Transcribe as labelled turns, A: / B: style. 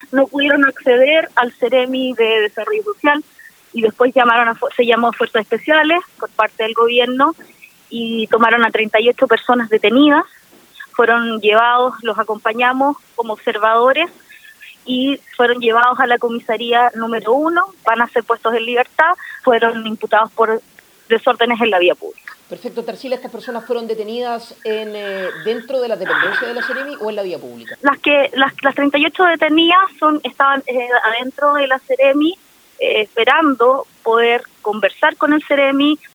A: no pudieron acceder al Ceremi de Desarrollo Social y después se llamó a Fuerzas Especiales por parte del gobierno y tomaron a 38 personas detenidas. Fueron llevados, los acompañamos como observadores y fueron llevados a la comisaría número 1, van a ser puestos en libertad, fueron imputados por desórdenes en la vía pública.
B: Perfecto, Tarsila, ¿estas personas fueron detenidas dentro de la dependencia de la Ceremi o en la vía pública?
A: Las 38 detenidas estaban adentro de la Ceremi esperando poder conversar con el Ceremi,